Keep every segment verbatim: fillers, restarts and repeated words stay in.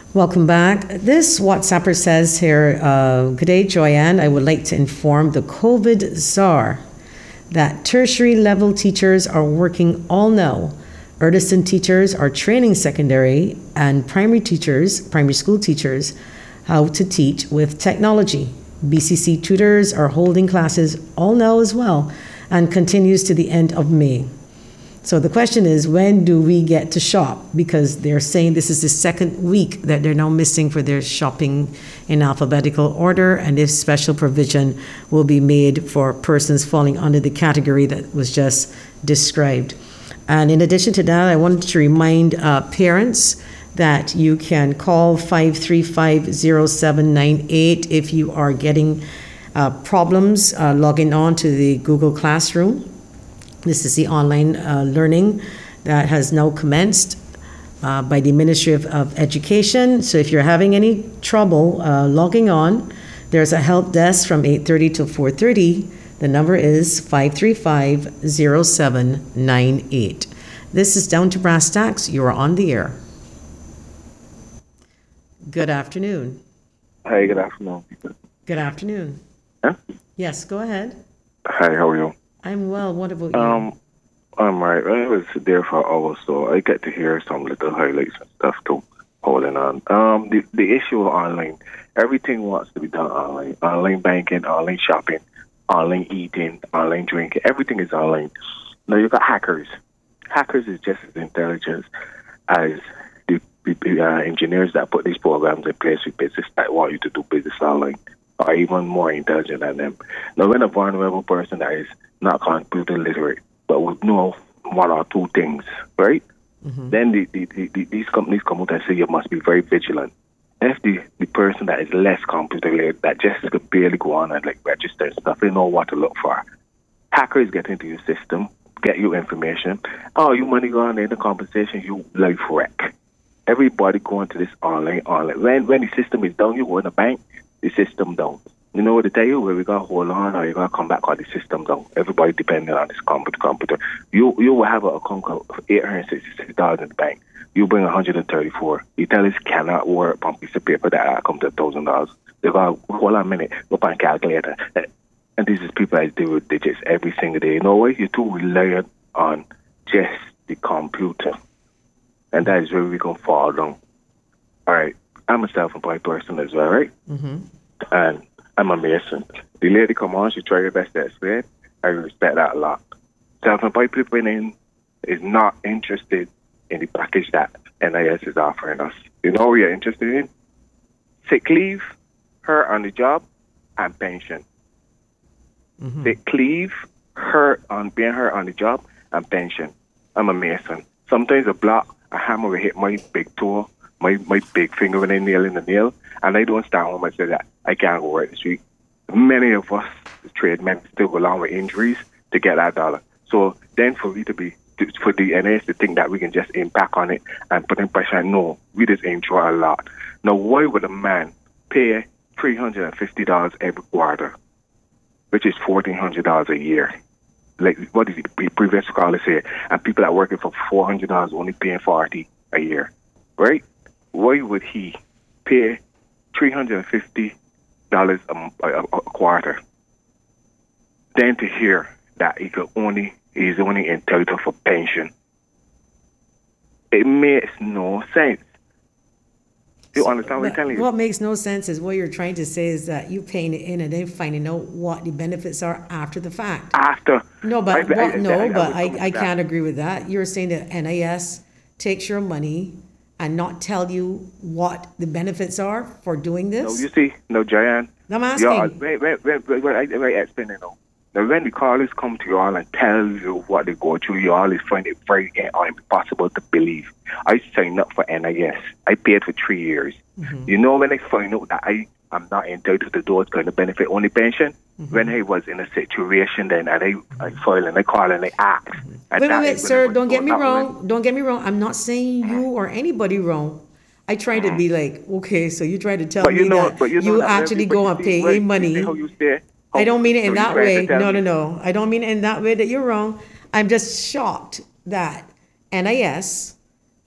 Welcome back. This WhatsApper says here, uh, good day, Joyanne. I would like to inform the COVID czar that tertiary level teachers are working all now. Artisan teachers are training secondary and primary teachers, primary school teachers, how to teach with technology. B C C tutors are holding classes all now as well and continues to the end of May. So the question is, when do we get to shop? Because they're saying this is the second week that they're now missing for their shopping in alphabetical order, and if special provision will be made for persons falling under the category that was just described. And in addition to that, I wanted to remind uh, parents that you can call five three five, zero seven nine eight if you are getting uh, problems uh, logging on to the Google Classroom. This is the online uh, learning that has now commenced uh, by the Ministry of, of Education. So if you're having any trouble uh, logging on, there's a help desk from eight thirty to four thirty. The number is five three five, zero seven nine eight. This is Down to Brass Tacks. You are on the air. Good afternoon. Hi, good afternoon. Good afternoon. Huh? Yes, go ahead. Hi, how are you? I'm well. What about you? Um, I'm right. I was there for hours, so I get to hear some little highlights and stuff too. Holding on. Um, the the issue of online, everything wants to be done online. Online banking, online shopping, online eating, online drinking. Everything is online. Now you got hackers. Hackers is just as intelligent as the, the uh, engineers that put these programs in place with business that want you to do business online, are even more intelligent than them. Now, when a vulnerable person that is not computer literate, but would know one or two things, right? Mm-hmm. Then the, the, the, the, these companies come out and say you must be very vigilant. If the, the person that is less computer literate, that just could barely go on and like register and stuff, they know what to look for. Hackers get into your system, get you information. Oh, you money gone in the compensation, you life wreck. Everybody going to this online, online. When when the system is down, you go in the bank, the system down. You know what they tell you? Where we got to hold on or you got to come back on the system down. Everybody depending on this computer. computer. You you will have an account of eight hundred sixty-six dollars in the bank. You bring one hundred thirty-four. You tell us cannot work on a piece of paper that comes to one thousand dollars. They got to hold on a minute, go on a calculator. And these is people that deal with digits every single day. You know what? You're too reliant on just the computer. And that is where we're going to fall down. All right. I'm a self-employed person as well, right? Mm-hmm. And I'm a mason. The lady come on, she tried her best to explain. I respect that a lot. Self-employed people in is not interested in the package that N I S is offering us. You know what you're interested in? Sick leave, her on the job, and pension. Mm-hmm. Sick leave, her on being her on the job, and pension. I'm a mason. Sometimes a block, a hammer will hit my big toe, my, my big finger when I nail in the nail, and I don't stand home and say that I can't go right the street. Many of us, the tradesmen, still go along with injuries to get that dollar. So then for me to be, to, for the N A S to think that we can just aim back on it and put in pressure, no, we just aim for a lot. Now, why would a man pay three hundred fifty dollars every quarter, which is fourteen hundred dollars a year? Like, what did the previous caller say? And people that are working for four hundred dollars only paying forty dollars a year, right? Why would he pay three hundred fifty dollars a, a, a quarter, then to hear that he could only he's only entitled for pension? It makes no sense. You So, understand what I'm but telling you? what makes no sense is what you're trying to say is that you paying it in and then finding out what the benefits are after the fact. After No, but I- what, I- I- no, I- I but would I, come I with that. can't agree with that. You're saying that N I S takes your money and not tell you what the benefits are for doing No, this? you see, no, Giant. I'm Yeah, asking. wait, wait, wait, wait, wait, I, wait, I explain it now. Now, when the callers come to you all and tell you what they go through, you always find it very uh, impossible to believe. I signed up for N I S. I paid for three years. Mm-hmm. You know, when I find out that I am not entitled to those kind of benefit, only pension, mm-hmm. when I was in a situation then, and I, I filed and I call and I ask. Mm-hmm. And Wait, wait, wait, is when sir, I was don't get told me that wrong. when- Don't get me wrong. I'm not saying you or anybody wrong. I try to be like, okay, so you try to tell But you me know, that but you, know you that actually but go you and see, pay right, in money. You see how you say, how, I don't mean it in so you that trying to way. tell No, me- no, no. I don't mean it in that way that you're wrong. I'm just shocked that N I S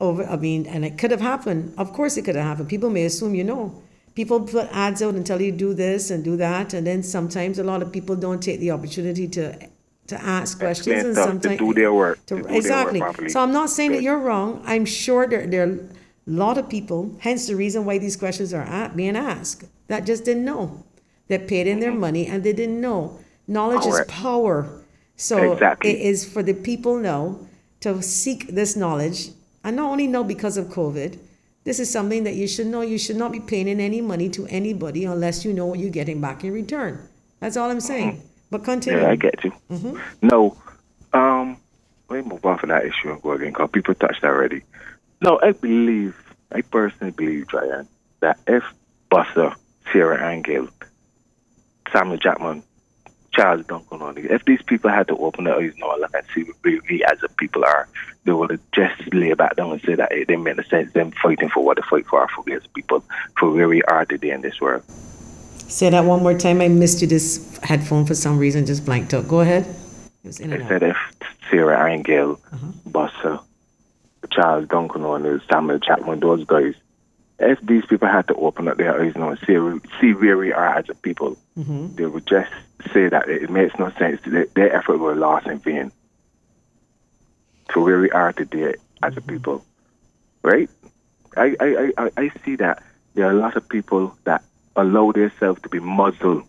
over, I mean, and it could have happened. Of course it could have happened. People may assume you know. People put ads out and tell you do this and do that, and then sometimes a lot of people don't take the opportunity to to ask questions and sometimes to do their work. To, to do exactly. Their work properly. So I'm not saying that Good. you're wrong. I'm sure there there are a lot of people, hence the reason why these questions are at, being asked, that just didn't know. They paid in their money and they didn't know. Knowledge Correct. is power. So Exactly. it is for the people now to seek this knowledge, and not only know because of COVID. This is something that you should know. You should not be paying in any money to anybody unless you know what you're getting back in return. That's all I'm saying. Mm-hmm. But continue. Yeah, I get you. Mm-hmm. No, um, let me move on from that issue and go again, because people touched already. No, I believe, I personally believe, Diane, that if Buster, Sierra Angel, Samuel Jackman, Charles Duncan, on if these people had to open their eyes now and see what we as a people are, they would have just lay back down and say that it didn't make no sense them fighting for what they fight for, for we as people, for where we are today in this world. Say that one more time. I missed you. This headphone for some reason just blanked out. Go ahead. It was in and I out. said if Sarah Angel, uh-huh. Buster, Charles Duncan, and Samuel Chapman, those guys, if these people had to open up their eyes and see, see where we are as a people, mm-hmm. they would just say that it makes no sense. Their effort was lost in vain. To where we are today as mm-hmm. a people, right? I, I, I, I see that there are a lot of people that allow themselves to be muzzled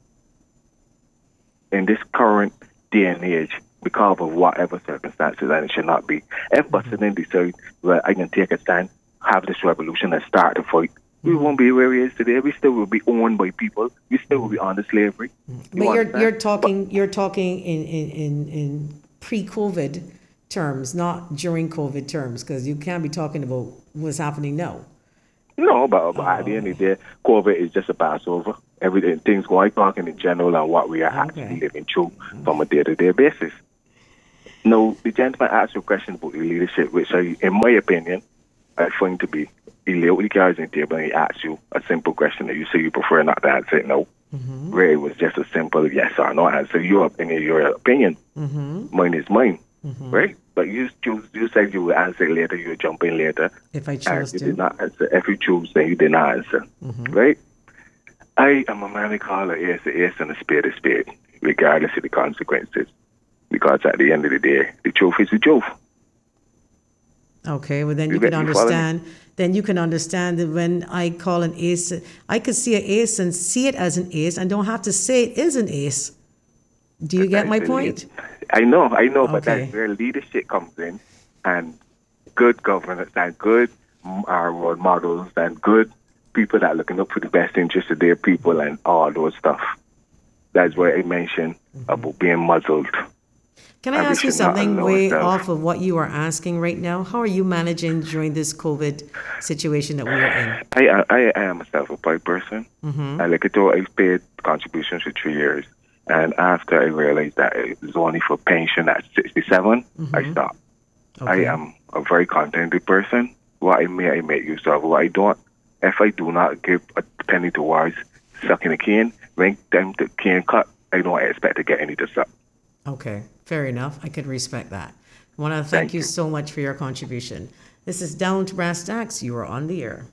in this current day and age because of whatever circumstances, and it should not be. If Buster then decide, well, I can take a stand, have this revolution and start the fight, mm-hmm. we won't be where we is today. We still will be owned by people. We still will be under slavery. Mm-hmm. You but you're you're talking but, you're talking in in, in, in pre-COVID terms, not during COVID terms, because you can't be talking about what's happening now. No, but, but oh. at the end of the day, COVID is just a passover. Everything, things going, talking in general and what we are okay. actually living through mm-hmm. from a day-to-day basis. No, the gentleman asked you a question about the leadership, which I, in my opinion, I find to be illegal. He carries in the table and he asks you a simple question that you say you prefer not to answer it. No. Mm-hmm. Where it was just a simple yes or no answer. Your opinion, your opinion. Mm-hmm. Mine is mine. Mm-hmm. Right? But you choose, you said you will answer later, you will jump in later. If I choose you to. Did not answer. If you choose, then you did not answer. Mm-hmm. Right? I am a man who call an ace a ace and a spade a spade, regardless of the consequences. Because at the end of the day, the truth is the truth. Okay, well then you, you can understand. Then you can understand that when I call an ace, I could see an ace and see it as an ace, and don't have to say it is an ace. Do you get my point? I know, I know, but okay. that's where leadership comes in, and good governance, and good uh, role models, and good people that are looking up for the best interests of their people, and all those stuff. That's where I mentioned mm-hmm. about being muzzled. Can I and ask you something way off of what you are asking right now? How are you managing during this COVID situation that we are in? I I, I am a self-employed person. Mm-hmm. I like it all. I paid contributions for three years. And after I realized that it was only for pension at sixty-seven, mm-hmm. I stopped. Okay. I am a very contented person. What I may, I make use of. What I don't, if I do not give a penny towards sucking a cane, when them the cane cut, I don't expect to get any to suck. Okay, fair enough. I could respect that. I want to thank, thank you, you so much for your contribution. This is Down to Brass Tacks. You are on the air.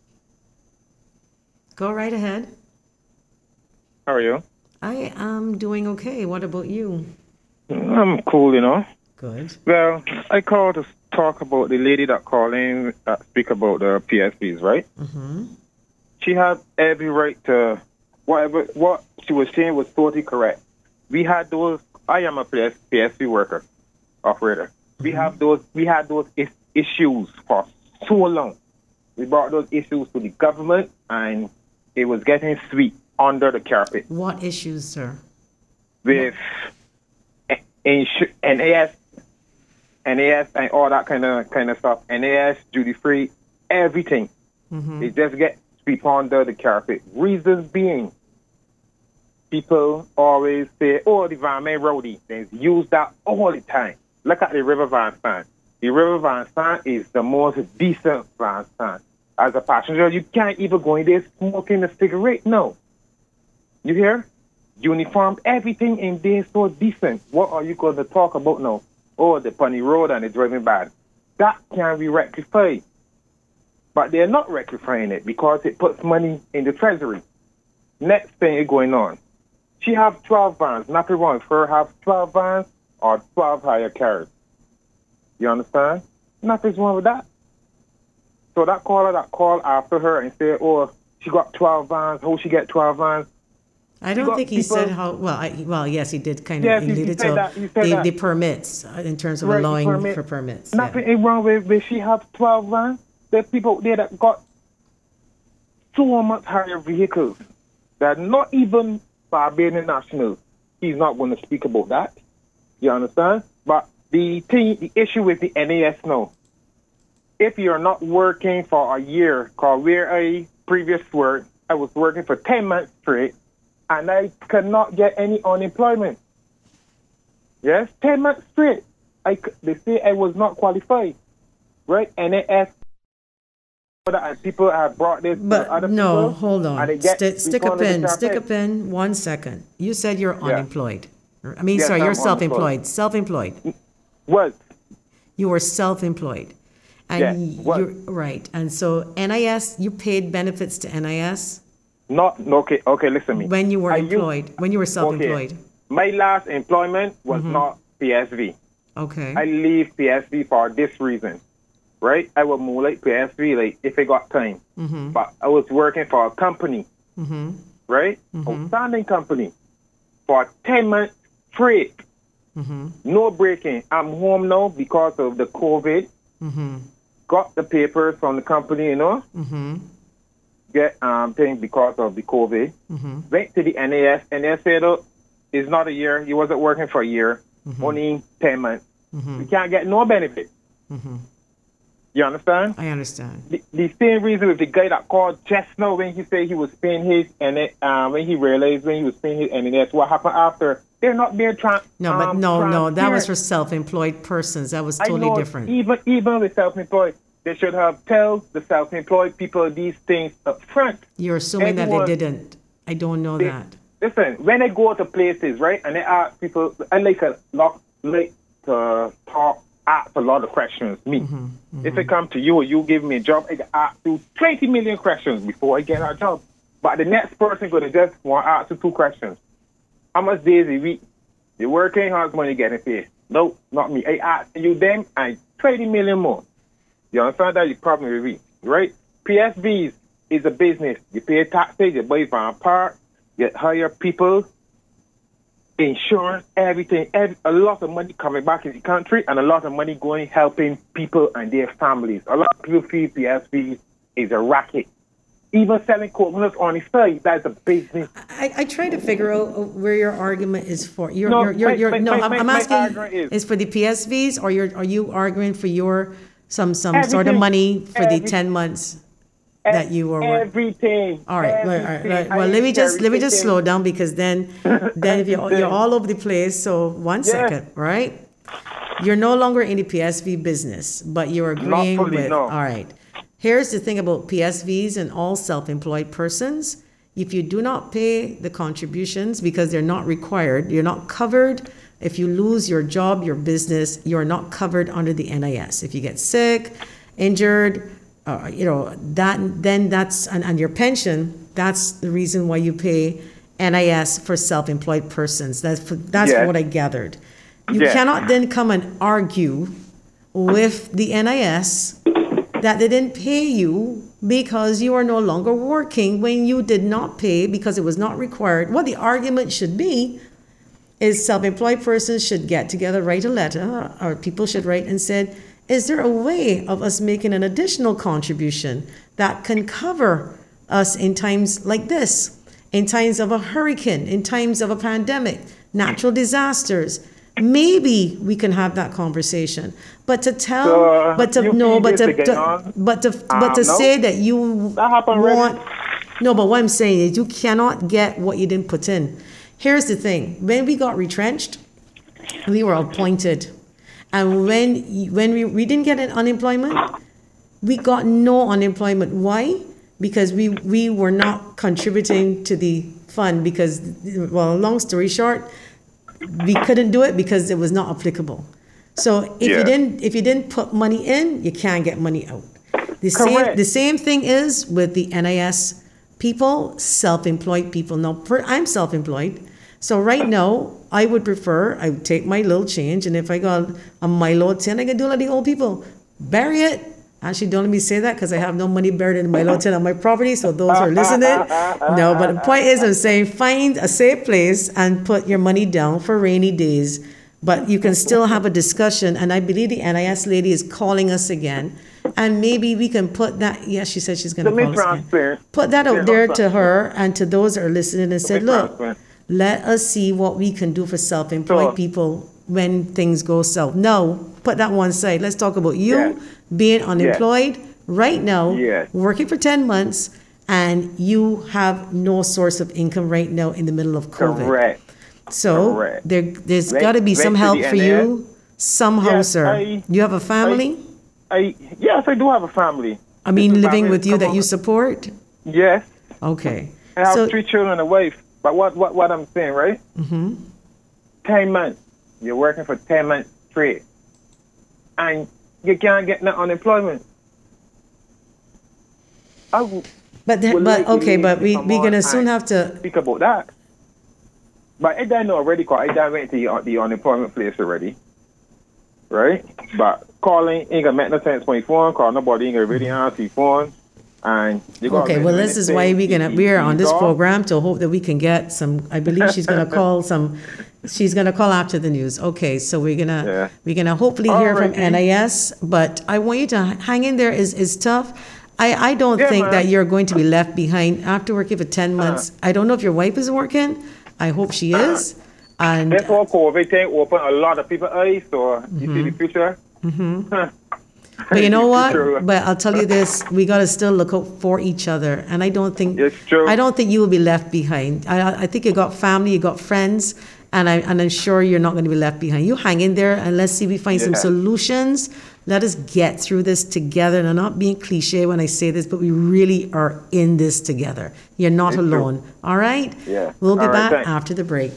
Go right ahead. How are you? I am doing okay. What about you? I'm cool, you know. Good. Well, I called to talk about the lady that called in, uh, speak about the P S Ps, right? Mm-hmm. She had every right to, whatever, what she was saying was totally correct. We had those, I am a P S P worker, operator. Mm-hmm. We have those, we had those is, issues for so long. We brought those issues to the government, and it was getting sweet under the carpet. What issues, sir? With N A S, N A S, and all that kind of kind of stuff. N A S, duty free, everything. Mm-hmm. It just gets swept under the carpet. Reasons being, people always say, "Oh, the Van Man Rowdy." They use that all the time. Look at the River Van Stan. The River Van Stan is the most decent Van Stan. As a passenger, you can't even go in there smoking a cigarette. No. You hear? Uniform, everything in there is so decent. What are you going to talk about now? Oh, the funny road and the driving bad. that can be rectified. But they're not rectifying it because it puts money in the treasury. Next thing is going on. She have twelve vans. Nothing wrong with her have twelve vans or twelve hire cars. You understand? Nothing's wrong with that. So that caller that called after her and said, oh, she got twelve vans. How she get twelve vans? I don't think he people, said how, well, I, well, yes, he did kind yes, of, he, he alluded said to that, he said the, that. the permits in terms of right, allowing permit. for permits. Nothing yeah. is wrong with, with she have twelve vans. There's people there that got so much higher vehicles that not even Barbadian nationals, he's not going to speak about that. You understand? But the thing, the issue with the N A S now, if you're not working for a year, because where I previous work, I was working for ten months straight, and I could not get any unemployment. Yes, ten months straight. I, they say I was not qualified, right? N A S, and people have brought this but to other no, people. hold on. Get, St- stick a pin, stick a pin, one second. You said you're yeah. unemployed. I mean, yes, sorry, I'm you're self-employed. unemployed. Self-employed. Was. You were self-employed. And yes, was. you're right. And so N I S, you paid benefits to N I S? Not, okay, okay, listen to me. When you were Are employed, you, when you were self-employed. Okay. My last employment was mm-hmm. not P S V. Okay. I leave P S V for this reason, right? I would move like P S V like if I got time. Mm-hmm. But I was working for a company, mm-hmm. right? Mm-hmm. Outstanding company for ten months straight. Mm-hmm. No breaking. I'm home now because of the COVID. Mm-hmm. Got the papers from the company, you know. Mm-hmm. Get um thing because of the COVID. Mm-hmm. Went to the N A S, and they said, oh, it's not a year. You wasn't working for a year. Mm-hmm. Only ten months. Mm-hmm. You can't get no benefit. Mm-hmm. You understand? I understand. The, the same reason with the guy that called just now when he said he was paying his, and it, uh, when he realized when he was paying his, and that's what happened after. They're not being trans. No, but um, no, no, that was for self-employed persons. That was totally I know, different. Even even with self-employed, they should have tell the self-employed people these things up front. You're assuming Everyone, that they didn't. I don't know they, that. Listen, when I go to places, right, and they ask people, I like a lot, like to talk, ask a lot of questions. Me, mm-hmm, mm-hmm. if I come to you, you give me a job, I can ask you twenty million questions before I get a job. But the next person gonna just want to ask you two questions. How much days a week? You working? How much money you getting paid? No, not me. I ask you them and twenty million more. You understand that? You problem with me, right? P S Vs is a business. You pay taxes, you buy van park, you hire people, insurance, everything. Every, a lot of money coming back in the country and a lot of money going helping people and their families. A lot of people feel P S Vs is a racket. Even selling coconuts on the side, that's a business. I, I try to figure out where your argument is for. You're, no, you're, you're, my, you're, my, no, my, I'm, my, I'm asking, is, is for the P S Vs, or you're, are you arguing for your some some sort of everything, money for every, the ten months that you were working? Everything. All right, everything, all right, all right. Well, let me just let me just slow down, because then then if you're, you're all over the place. So one yes. second, right? You're no longer in the P S V business, but you're agreeing fully, with. No. All right. Here's the thing about P S Vs and all self-employed persons. If you do not pay the contributions because they're not required, you're not covered. If you lose your job, your business, you're not covered under the N I S. If you get sick, injured, uh, you know, that then that's, and, and your pension, that's the reason why you pay N I S for self-employed persons. That's, for, that's yes. what I gathered. You yes. cannot then come and argue with the N I S that they didn't pay you because you are no longer working when you did not pay because it was not required. What the argument should be is self-employed persons should get together, write a letter, or people should write and said, is there a way of us making an additional contribution that can cover us in times like this, in times of a hurricane, in times of a pandemic, natural disasters? Maybe we can have that conversation, but to tell, so, but to no, but to, to but to um, but to no? say that you that want already. No, but what I'm saying is you cannot get what you didn't put in. Here's the thing: when we got retrenched, we were appointed, and when when we, we didn't get an unemployment, we got no unemployment. Why? Because we we were not contributing to the fund. Because, well, long story short, we couldn't do it because it was not applicable. So if Yeah. you didn't if you didn't put money in, you can't get money out. The same Correct. the same thing is with the N I S people, self-employed people. Now, per, I'm self-employed, so right now I would prefer I would take my little change, and if I got a Milo tin, I can do like the old people, bury it. Actually, don't let me say that because I have no money buried in Milo tin on my property. So those who are listening, no. But the point is, I'm saying find a safe place and put your money down for rainy days. But you can still have a discussion, and I believe the N I S lady is calling us again. And maybe we can put that, yes, she said she's going to Let me call us again. transparent. Put that Yeah, out there to transparent. her and to those that are listening and say, me look, transparent. let us see what we can do for self-employed Sure. people when things go south. No, put that one side. Let's talk about you Yes. being unemployed right now, Yes. working for ten months, and you have no source of income right now in the middle of COVID. Correct. So Correct. there, there's Went- got to be went some to help the for N A S. you somehow, Yes, sir. I- you have a family? I yes, I do have a family. I mean, This is living family. with you Come that on. you support? Yes, Okay. I have So, three children and a wife. But what what what I'm saying, right? mhm. Ten months. You're working for ten months straight, and you can't get no unemployment. I will but, there, would but like to okay, leave but we, some we're more going to soon time. have to, speak about that. But I done already call. I done went to the, the unemployment place already, right? But calling ain't gonna make no sense when you phone call. Nobody ain't gonna really answer your phone. And you gotta okay, make well, no this is mistake. why we're going to, we're on this You- you- program to hope that we can get some, I believe she's going to call some, she's going to call after the news. Okay, so we're going to, Yeah. we're going to hopefully hear from Alrighty. N I S, but I want you to hang in there. Is is tough. I, I don't Yeah, think man. that you're going to be left behind after working for ten Uh-huh. months. I don't know if your wife is working. I hope she is. And This whole COVID thing open a lot of people's eyes. So you see the Mm-hmm. future. But you know what? True. But I'll tell you this: we got to still look out for each other, and I don't think It's true. I don't think you will be left behind. I, I think you got family, you got friends, and I and I'm sure you're not going to be left behind. You hang in there, and let's see if we find some Yeah. solutions. Let us get through this together. And I'm not being cliche when I say this, but we really are in this together. You're not It's true. alone. All right? Yeah. We'll be All right, back thanks. after the break.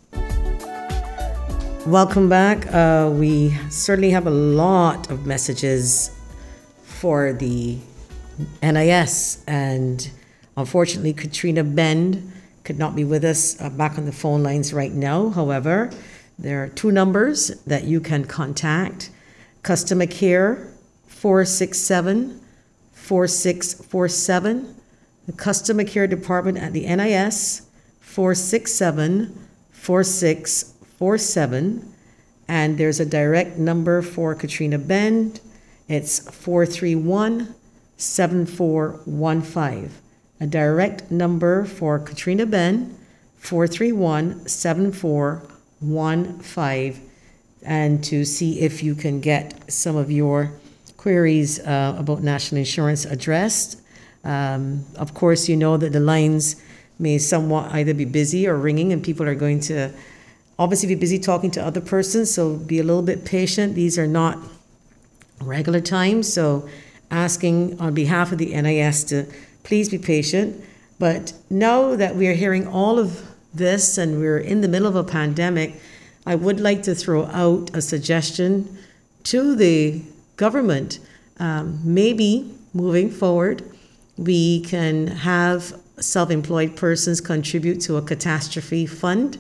Welcome back. Uh, we certainly have a lot of messages for the N I S, and unfortunately, Katrina Bend could not be with us uh, back on the phone lines right now. However, there are two numbers that you can contact: customer care four six seven, four six four seven, the customer care department at the N I S four six seven, four six four seven, and there's a direct number for Katrina Bend. It's four three one, seven four one five. A direct number for Katrina Bend, four three one, seven four one five, and to see if you can get some of your queries uh, about national insurance addressed. Um, of course, you know that the lines may somewhat either be busy or ringing, and people are going to obviously be busy talking to other persons, so be a little bit patient. These are not regular times, so asking on behalf of the N I S to please be patient. But now that we are hearing all of this and we're in the middle of a pandemic, I would like to throw out a suggestion to the government. Um, maybe moving forward, we can have self-employed persons contribute to a catastrophe fund,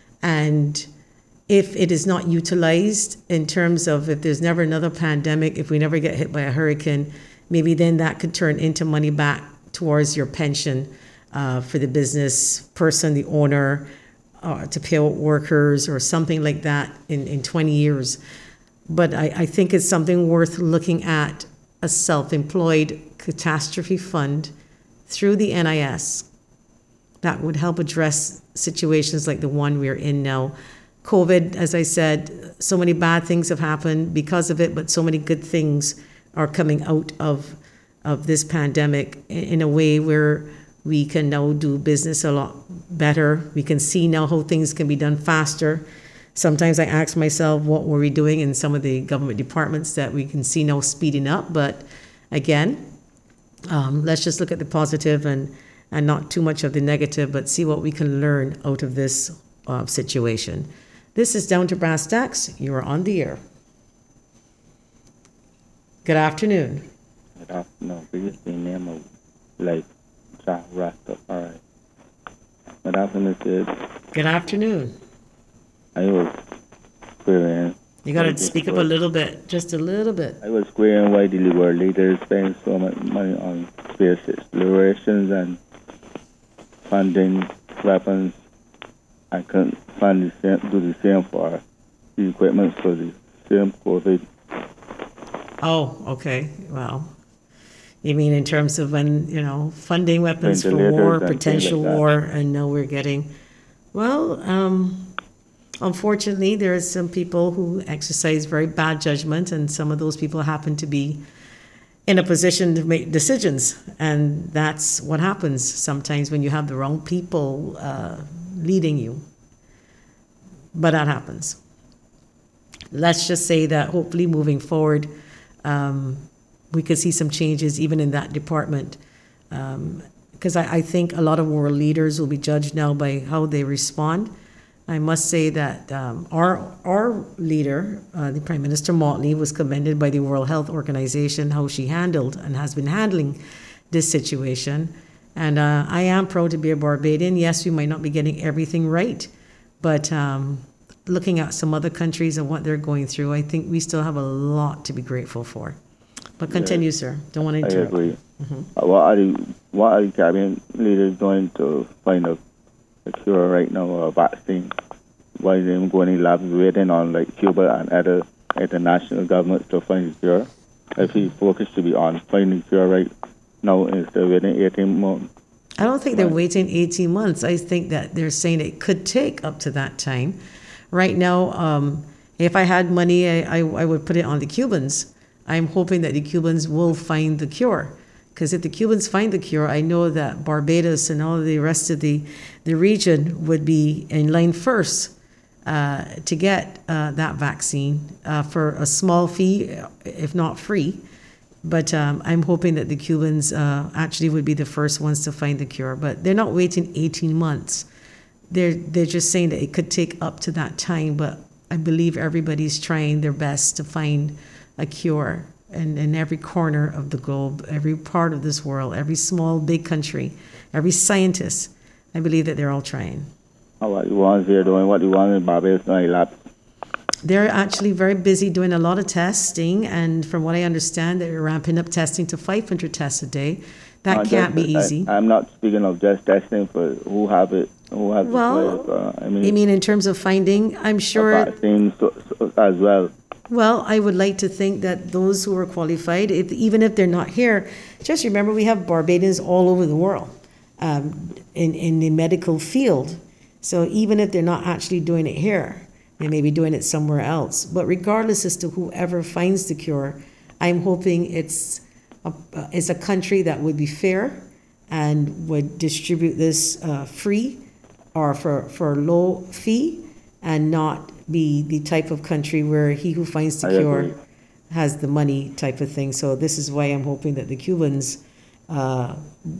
and if it is not utilized in terms of if there's never another pandemic, if we never get hit by a hurricane, maybe then that could turn into money back towards your pension uh, for the business person, the owner, uh, to pay out workers or something like that in, in twenty years. But I, I think it's something worth looking at, a self-employed catastrophe fund through the N I S that would help address situations like the one we're in now. COVID, as I said, so many bad things have happened because of it, but so many good things are coming out of of this pandemic in a way where we can now do business a lot better. We can see now how things can be done faster. Sometimes I ask myself, what were we doing in some of the government departments that we can see now speeding up? But again, um, let's just look at the positive and, and not too much of the negative, but see what we can learn out of this uh, situation. This is Down to Brass Tacks. You are on the air. Good afternoon. Good afternoon. Good evening, name of like Jah Rastafari. Good afternoon, sis. Good afternoon. I was querying. You got why to the speak up a world- little bit, just a little bit. I was querying why the world leaders spend so much money on space explorations and funding weapons. I couldn't fund the same, do the same for the equipment for the same COVID. Oh, okay. Well, you mean in terms of when, you know, funding weapons for Ventilators war, and things potential like that. war, and now we're getting, well, um, unfortunately, there are some people who exercise very bad judgment, and some of those people happen to be in a position to make decisions. And that's what happens sometimes when you have the wrong people uh, leading you. But that happens. Let's just say that hopefully moving forward, um, we could see some changes even in that department. Because I, I think a lot of world leaders will be judged now by how they respond. I must say that um, our our leader, uh, the Prime Minister Motley, was commended by the World Health Organization how she handled and has been handling this situation. And uh, I am proud to be a Barbadian. Yes, we might not be getting everything right, but um, looking at some other countries and what they're going through, I think we still have a lot to be grateful for. But continue, sir. Don't want to I interrupt. agree. Uh, what are the what are the cabinet leaders doing to find a, a cure right now or a vaccine? Why are they going in labs waiting on like Cuba and other international governments to find a cure? If the focus should be on finding a cure right now instead of waiting eighteen months. I don't think they're Right. waiting eighteen months. I think that they're saying it could take up to that time. Right now, um, if I had money, I, I, I would put it on the Cubans. I'm hoping that the Cubans will find the cure. Because if the Cubans find the cure, I know that Barbados and all the rest of the, the region would be in line first uh, to get uh, that vaccine uh, for a small fee, if not free. But um, I'm hoping that the Cubans uh, actually would be the first ones to find the cure. But they're not waiting eighteen months. They're, they're just saying that it could take up to that time. But I believe everybody's trying their best to find a cure. And in every corner of the globe, every part of this world, every small, big country, every scientist, I believe that they're all trying. How what the ones here doing? What the ones in Barbados doing? Labs. They're actually very busy doing a lot of testing, and from what I understand, they're ramping up testing to five hundred tests a day. That Uh, can't be just- easy. I, I'm not speaking of just testing for who have it, who have Well, it. Uh, I mean, I mean, in terms of finding, I'm sure. vaccines so, so, as well. Well, I would like to think that those who are qualified, if, even if they're not here, just remember we have Barbadians all over the world um, in, in the medical field. So even if they're not actually doing it here, they may be doing it somewhere else. But regardless as to whoever finds the cure, I'm hoping it's a, uh, it's a country that would be fair and would distribute this uh, free or for, for a low fee and not be the type of country where he who finds the I cure agree. has the money type of thing. So this is why I'm hoping that the Cubans uh,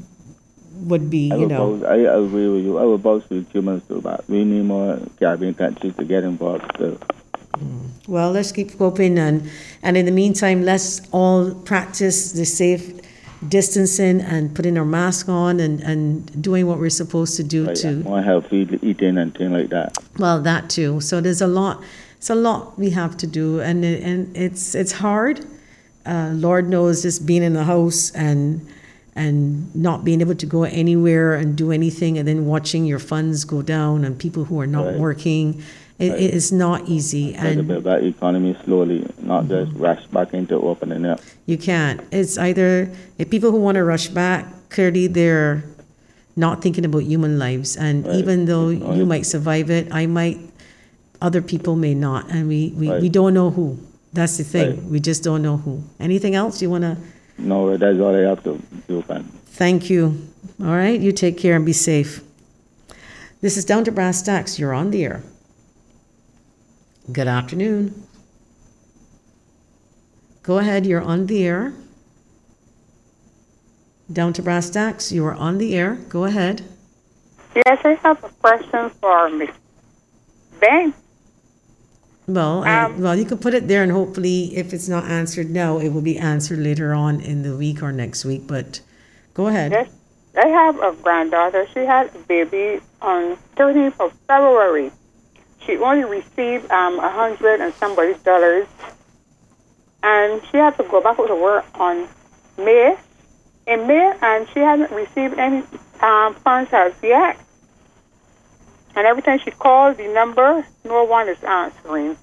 would be, I you would know, both, I agree with you. I would both with Cubans too, but we need more Caribbean countries to get involved still. well, let's keep hoping. And, and in the meantime, let's all practice the safe distancing and putting our mask on and, and doing what we're supposed to do Like, to, more healthy eating and things like that. well, that too. So there's a lot, it's a lot we have to do. And, it- and it's, it's hard. Uh, Lord knows just being in the house and, and not being able to go anywhere and do anything and then watching your funds go down and people who are not Right. working. It, Right. it is not easy. Try to And build that economy slowly, not just rush back into opening up. you can't. It's either if people who want to rush back, clearly they're not thinking about human lives. And Right. even though Right. you might survive it, I might, other people may not. And we, we, we Right. don't know who. That's the thing. Right. We just don't know who. Anything else you want to? No, that's all I have to do, man. Thank you. All right. You take care and be safe. This is Down to Brass Tacks. You're on the air. Good afternoon. Go ahead. You're on the air. Down to Brass Tacks. You are on the air. Go ahead. Yes, I have a question for Miss Ben. Well, I, Um, well, you could put it there, and hopefully, if it's not answered now, it will be answered later on in the week or next week. But go ahead. Yes, I have a granddaughter. She had a baby on thirteenth of February. She only received um a hundred and somebody dollars, and she had to go back to work on May, in May, and she hasn't received any um, funds as yet. And every time she calls the number, no one is answering.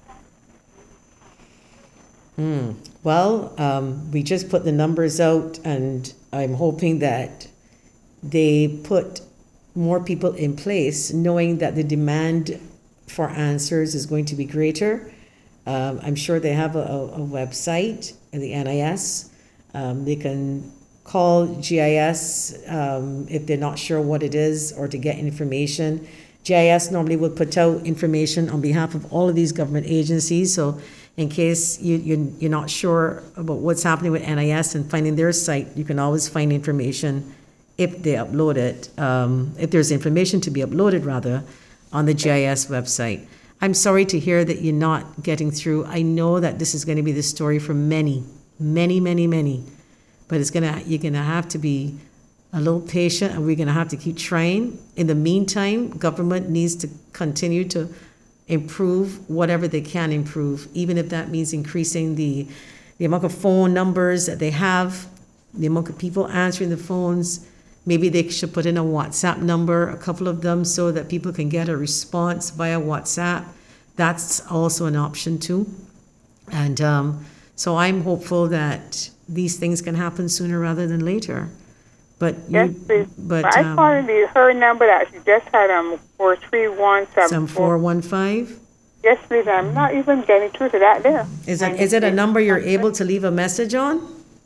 Hmm. Well, um, we just put the numbers out, and I'm hoping that they put more people in place, knowing that the demand for answers is going to be greater. Um, I'm sure they have a, a, a website, the N I S. Um, they can call G I S um, if they're not sure what it is, or to get information. G I S normally will put out information on behalf of all of these government agencies. So in case you, you, you're not sure about what's happening with N I S and finding their site, you can always find information if they upload it, um, if there's information to be uploaded, rather, on the G I S website. I'm sorry to hear that you're not getting through. I know that this is going to be the story for many, many, many, many. But it's gonna, you're going to have to be a little patient, and we're going to have to keep trying. In the meantime, government needs to continue to improve whatever they can improve, even if that means increasing the, the amount of phone numbers that they have, the amount of people answering the phones. Maybe they should put in a WhatsApp number, a couple of them, so that people can get a response via WhatsApp. That's also an option too. And um, so I'm hopeful that these things can happen sooner rather than later. But Yes, you, please. but But I um, called the, her number that she just had, um, four three one seven some four. four one five. Yes, please. I'm not even getting through to that there. Is it is it a number you're able to leave a message on?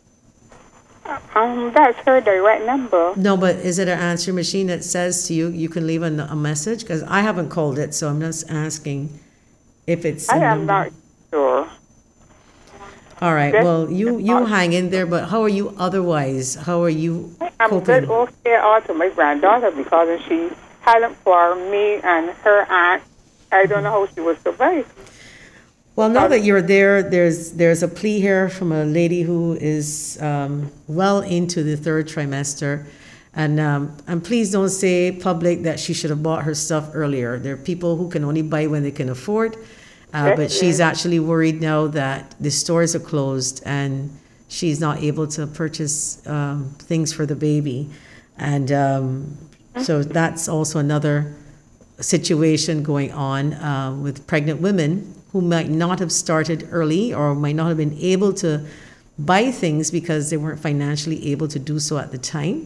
Um, that's her direct number. No, but is it an answer machine that says to you you can leave a, a message? Because I haven't called it, so I'm just asking if it's. a I am number. not sure. All right. Yes. Well, you you hang in there. But how are you otherwise? How are you I'm coping? good okay also my granddaughter, because she hadn't for me and her aunt. I don't know how she would survive. Well, now that you're there, there's there's a plea here from a lady who is um, well into the third trimester, and um, and please don't say public that she should have bought her stuff earlier. There are people who can only buy when they can afford, uh, but she's actually worried now that the stores are closed and she's not able to purchase um, things for the baby, and um, so that's also another situation going on uh, with pregnant women who might not have started early or might not have been able to buy things because they weren't financially able to do so at the time.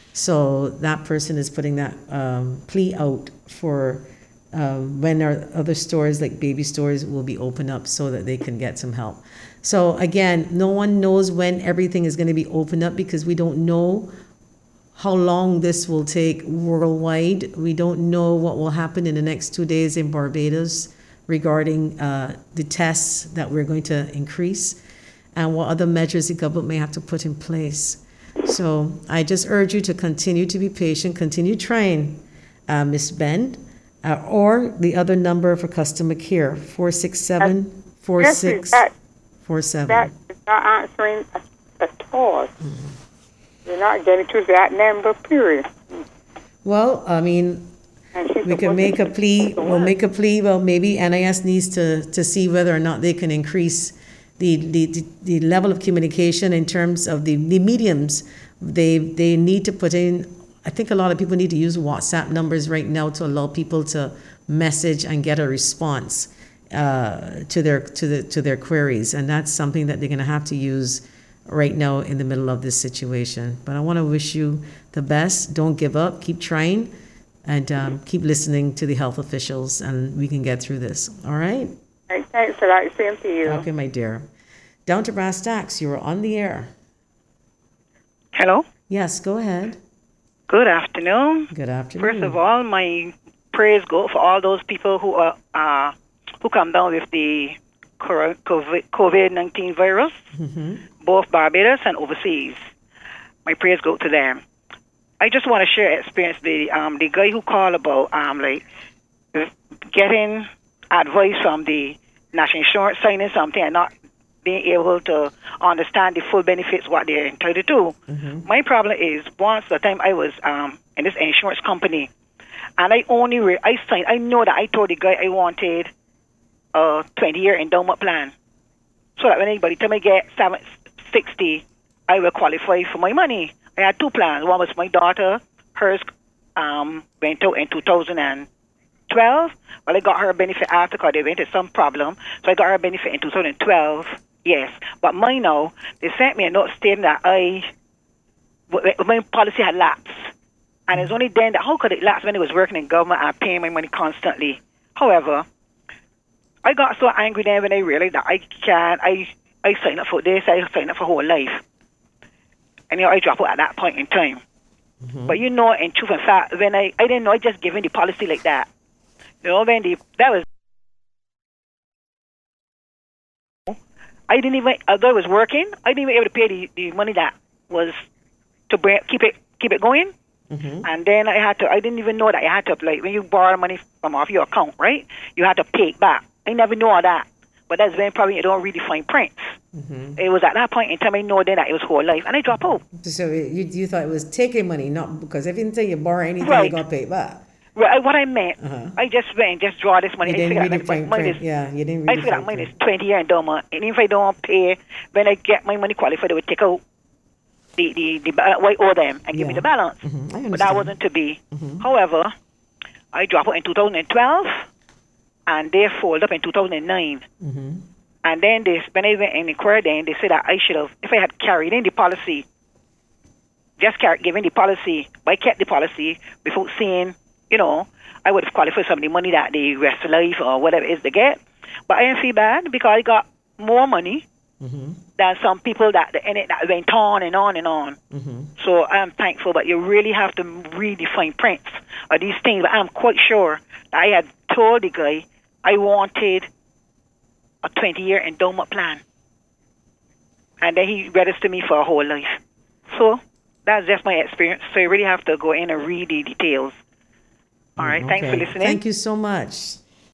So that person is putting that um, plea out for um, when our other stores like baby stores will be open up so that they can get some help. So again, no one knows when everything is going to be opened up because we don't know how long this will take worldwide. We don't know what will happen in the next two days in Barbados regarding uh, the tests that we're going to increase and what other measures the government may have to put in place. So I just urge you to continue to be patient, continue trying, uh, Miz Ben, uh, or the other number for customer care, four six seven, four six four seven. That is not answering at, at all. Mm-hmm. You're not getting to that number, period. Well, I mean, we can make a plea, we'll make a plea, well, maybe N I S needs to, to see whether or not they can increase the, the, the level of communication in terms of the, the mediums. They, they need to put in, I think a lot of people need to use WhatsApp numbers right now to allow people to message and get a response uh, to their, to the, to their queries. And that's something that they're gonna have to use right now in the middle of this situation. But I wanna wish you the best. Don't give up, keep trying. And um, keep listening to the health officials, and we can get through this. All right? Right, thanks for that. Same to you. Okay, my dear. Down to brass tacks. You are on the air. Hello? Yes, go ahead. Good afternoon. Good afternoon. First of all, my praise go for all those people who are uh, who come down with the COVID nineteen virus, mm-hmm. both Barbados and overseas. My praise go to them. I just want to share experience. The um the guy who called about um like getting advice from the national insurance signing something and not being able to understand the full benefits, what they're entitled to. Mm-hmm. My problem is, once the time I was um, in this insurance company, and I only, re- I signed, I know that I told the guy I wanted a twenty-year endowment plan, so that when anybody tell me get seven sixty, I will qualify for my money. I had two plans. One was my daughter, hers um, went out in two thousand twelve. Well, I got her a benefit after because they went into some problem. So I got her a benefit in two thousand twelve, yes. But mine now, they sent me a note stating that I, my policy had lapsed. And it's only then that, how could it lapse when I was working in government and paying my money constantly? However, I got so angry then when I realized that I can't, I, I signed up for this, I signed up for whole life. And you know, I dropped out at that point in time. Mm-hmm. But you know, in truth and fact, when I, I didn't know, I just given the policy like that. You know, when the, that was, I didn't even, although I was working, I didn't even be able to pay the, the money that was to bring, keep it keep it going. Mm-hmm. And then I had to, I didn't even know that I had to, like, when you borrow money from off your account, right? You had to pay it back. I never knew all that. But that's when probably you don't really find prints. Mm-hmm. It was at that point in time I know then that it was whole life, and I dropped out. So you you thought it was taking money, not because every time you borrow anything, right. you got to pay it back. Right, what I meant, uh-huh. I just went and just draw this money. You didn't I really like find mine print. is, Yeah, you didn't really I feel like mine is twenty year endowment, and if I don't pay, when I get my money qualified, they would take out the the, the what I owe them and give yeah. me the balance. Mm-hmm. But that wasn't to be. Mm-hmm. However, I dropped out in two thousand twelve, and they folded up in two thousand nine. Mm-hmm. And then they, when I went in inquiry, then they said that I should have, if I had carried in the policy, just carried, given the policy, but I kept the policy before seeing, you know, I would have qualified some of the money that the rest of life or whatever it is they get. But I didn't feel bad because I got more money mm-hmm. than some people that in it that went on and on and on. Mm-hmm. So I'm thankful, but you really have to really find prints of these things. But I'm quite sure that I had told the guy I wanted a twenty-year endowment plan. And then he registered me for a whole life. So that's just my experience. So you really have to go in and read the details. All right, okay. Thanks for listening. Thank you so much.